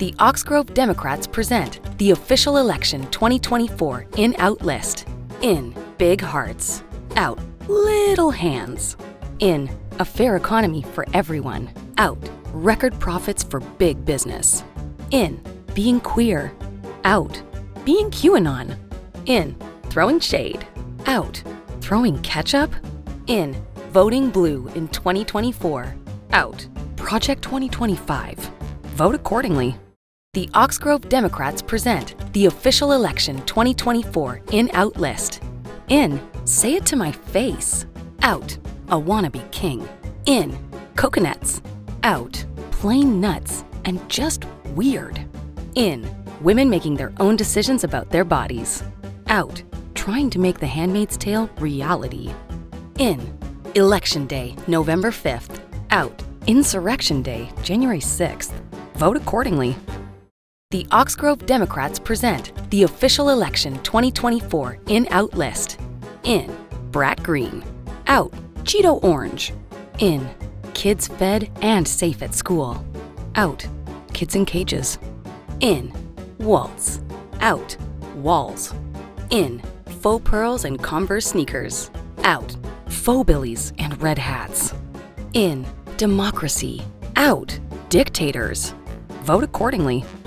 The Ox Grove Democrats present the official election 2024 in-out list. In, big hearts. Out, little hands. In, a fair economy for everyone. Out, record profits for big business. In, being queer. Out, being QAnon. In, throwing shade. Out, throwing ketchup. In, voting blue in 2024. Out, Project 2025. Vote accordingly. The Ox Grove Democrats present the official election 2024 in-out list. In, say it to my face. Out, a wannabe king. In, coconuts. Out, plain nuts and just weird. In, women making their own decisions about their bodies. Out, trying to make The Handmaid's Tale reality. In, Election Day, November 5th. Out, Insurrection Day, January 6th. Vote accordingly. The Ox Grove Democrats present the official election 2024 in-out list. In, brat green. Out, Cheeto orange. In, kids fed and safe at school. Out, kids in cages. In, waltz. Out, walls. In, faux pearls and Converse sneakers. Out, faux billies and red hats. In, democracy. Out, dictators. Vote accordingly.